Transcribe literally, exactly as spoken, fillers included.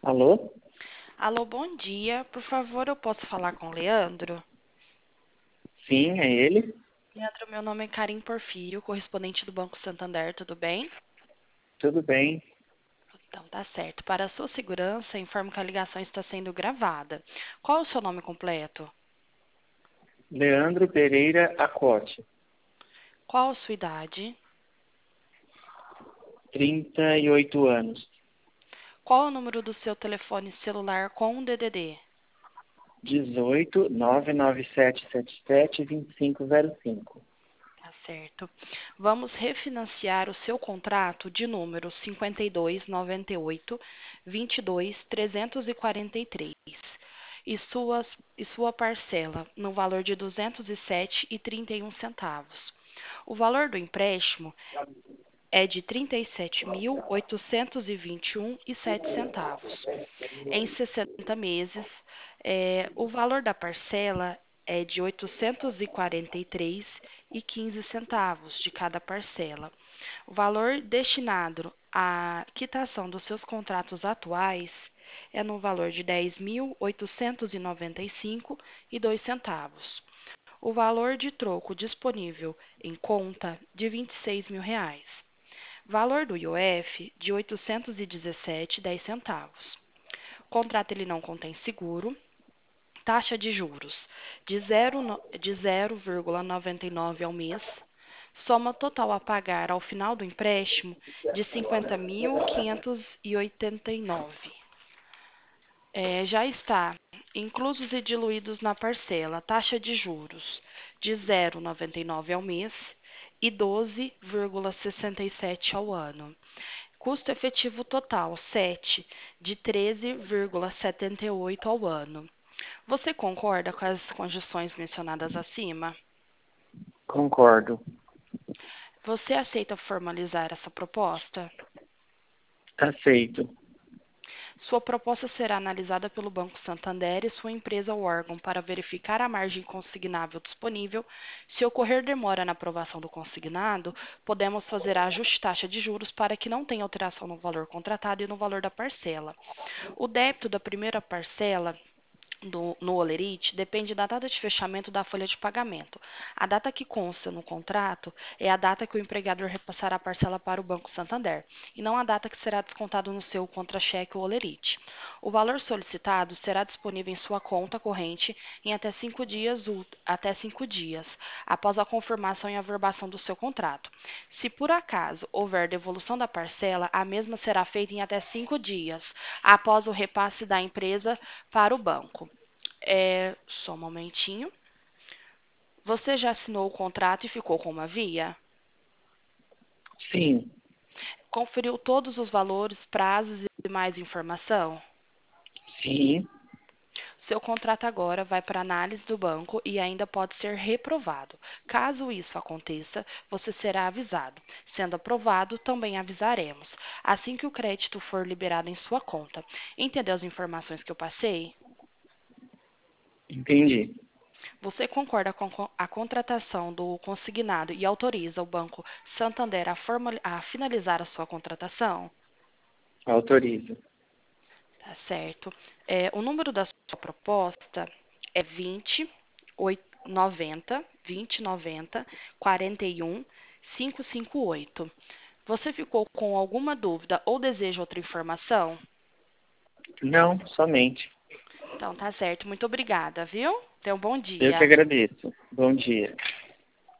Alô? Alô, bom dia. Por favor, eu posso falar com o Leandro? Sim, é ele? Leandro, meu nome é Karim Porfírio, correspondente do Banco Santander, tudo bem? Tudo bem? Então, tá certo. Para a sua segurança, informo que a ligação está sendo gravada. Qual é o seu nome completo? Leandro Pereira Acote, Qual a sua idade? trinta e oito anos, Qual é o número do seu telefone celular com o D D D? dezoito, nove nove sete sete sete, vinte e cinco zero cinco. Tá certo. Vamos refinanciar o seu contrato de número cinquenta e dois, noventa e oito, vinte e dois, trezentos e quarenta e três e suas, e sua parcela no valor de duzentos e sete e trinta e um centavos. O valor do empréstimo é de trinta e sete mil oitocentos e vinte e um e sete centavos. Em sessenta meses, é, o valor da parcela é de oitocentos e quarenta e três e quinze centavos de cada parcela. O valor destinado à quitação dos seus contratos atuais é no valor de dez mil oitocentos e noventa e cinco e dois centavos. O valor de troco disponível em conta de vinte e seis mil reais. Valor do I O F de oitocentos e dezessete e dez centavos. O contrato ele não contém seguro, taxa de juros de zero, no- de zero vírgula noventa e nove ao mês, soma total a pagar ao final do empréstimo de cinquenta mil quinhentos e oitenta e nove. É, já está inclusos e diluídos na parcela taxa de juros de zero vírgula noventa e nove ao mês e doze vírgula sessenta e sete ao ano. Custo efetivo total sete de treze vírgula setenta e oito ao ano. Você concorda com as condições mencionadas acima? Concordo. Você aceita formalizar essa proposta? Aceito. Sua proposta será analisada pelo Banco Santander e sua empresa ou órgão para verificar a margem consignável disponível. Se ocorrer demora na aprovação do consignado, podemos fazer ajuste de taxa de juros para que não tenha alteração no valor contratado e no valor da parcela. O débito da primeira parcela do, no Olerite depende da data de fechamento da folha de pagamento. A data que consta no contrato é a data que o empregador repassará a parcela para o Banco Santander, e não a data que será descontado no seu contra-cheque ou Olerite. O valor solicitado será disponível em sua conta corrente em até cinco dias, até cinco dias, após a confirmação e averbação do seu contrato. Se por acaso houver devolução da parcela, a mesma será feita em até cinco dias, após o repasse da empresa para o banco. É, só um momentinho. Você já assinou o contrato e ficou com uma via? Sim, Conferiu todos os valores, prazos e mais informação? sim, Seu contrato agora vai para análise do banco e ainda pode ser reprovado. Caso isso aconteça, você será avisado. Sendo aprovado, também avisaremos, assim que o crédito for liberado em sua conta. Entendeu as informações que eu passei? entendi. Você concorda com a contratação do consignado e autoriza o Banco Santander a, formal- a finalizar a sua contratação? Autorizo. Tá certo. É, o número da sua proposta é vinte, oito, noventa, vinte, noventa, quarenta e um, quinhentos e cinquenta e oito. Você ficou com alguma dúvida ou deseja outra informação? Não, somente. Então, tá certo. Muito obrigada, viu? Tenha um bom Eu que dia. agradeço. Bom dia.